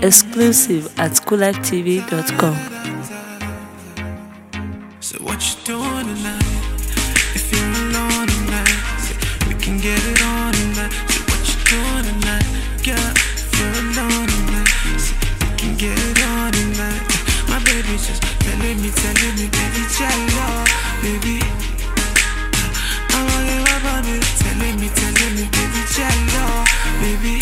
Exclusive at coolivetv.com. So what you doing tonight? If you're alone tonight, say we can get it on tonight. So what you doing tonight? Girl, if you're alone tonight, say we can get it on tonight. My baby's just telling me, baby, jello, baby. I want you about me, telling me, baby, jello, baby.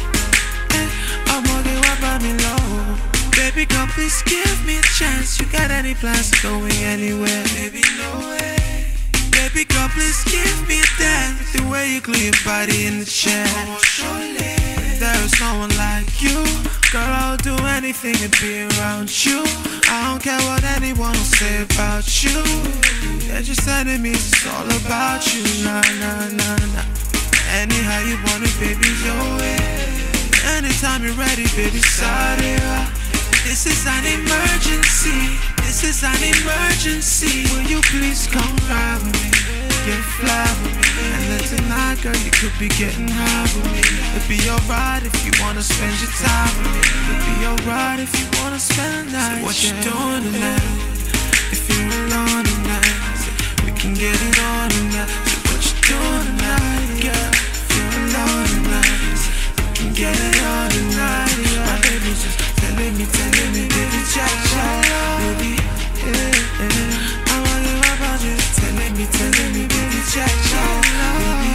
I'm all you about me low. Baby, come please give me a chance. You got any plans going anywhere? Baby, no way. Baby, come please give me a dance. The way you glue your body in the chair. There is no one like you. Girl, I'll do anything to be around you. I don't care what anyone will say about you. They're just enemies, it's all about you. Nah. Anyhow you want it, baby, your way. Anytime you're ready, baby, start it up. This is an emergency. This is an emergency. Will you please come ride with me? Get fly with me. And then tonight, girl, you could be getting high with me. It'd be alright if you wanna spend your time with me. It'd be alright if you wanna spend the night. So what you doing tonight? If you're alone tonight, so we can get it on tonight. So what you doing tonight, girl? If you're alone tonight, so we can get it on tonight. My baby's just telling me, baby, cha-cha, baby, I want you about you. Telling me, baby, cha-cha, baby,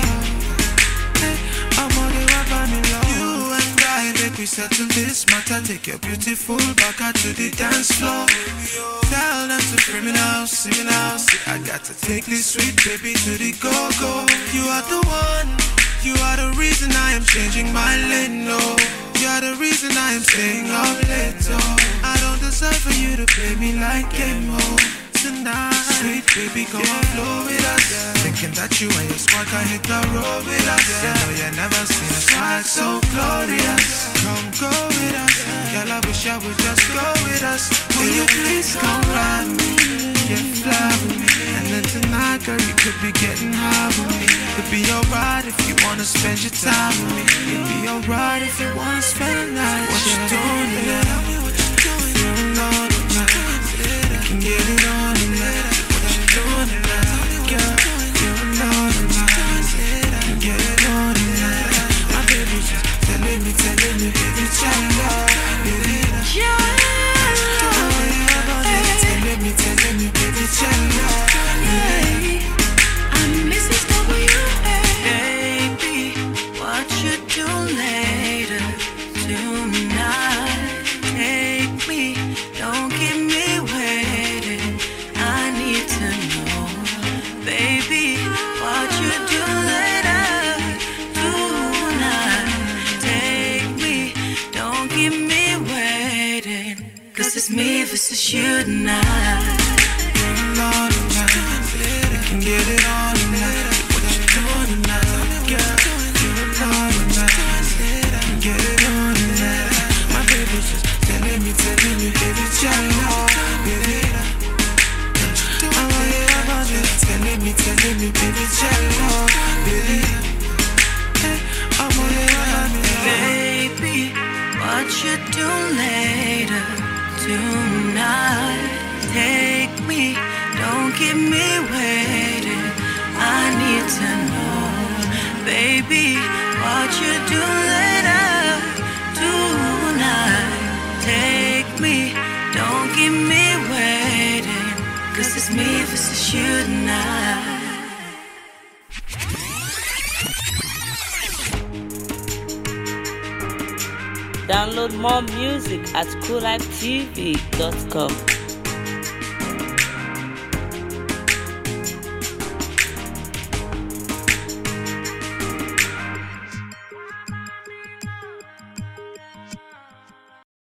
I'm all you about me, love. You and I, make we settle this matter. Take your beautiful back out to the dance floor. Tell them to bring me now, sing me now. See, I got to take this sweet baby to the go-go. You are the one, you are the reason I am changing my lane, no. You're the reason I am staying up late, oh. I don't deserve for you to play me like game mode tonight. Sweet baby, come on, flow with us. Thinking that you and your squad can hit the road with us. You know you never seen a smile so glorious. Come go with us. Girl, I wish I would just go with us. Will you please come ride me? Get fly with me. And then tonight, girl, you could be getting high with me. It'd be alright if you wanna spend your time with me. It'd be alright if you wanna spend the night. What you doing tonight? Tell me what you doing. You're alone tonight. We can get it on tonight. What you doing tonight? Girl, you're alone tonight. We can get it on tonight. My baby's just telling me, baby, chala, baby. Telling me, baby, chala, baby. I'm Mrs. W. Baby, what you do later tonight? Take me, don't keep me waiting. I need to know, baby, what you do later tonight? Take me, don't keep me waiting. 'Cause it's me versus you tonight. You're alone tonight. We can get it on tonight. What you doing tonight, girl? You're alone tonight. We can get it on tonight. My baby's just telling me, baby, jello, baby. I want you about you. Telling me, baby, jello, baby. I'm all you about me, baby. What you do later tonight? Take me, don't keep me waiting. I need to know, baby, what you do later tonight. Take me, don't keep me waiting. 'Cause it's me versus you tonight. Download more music at coolivetv.com.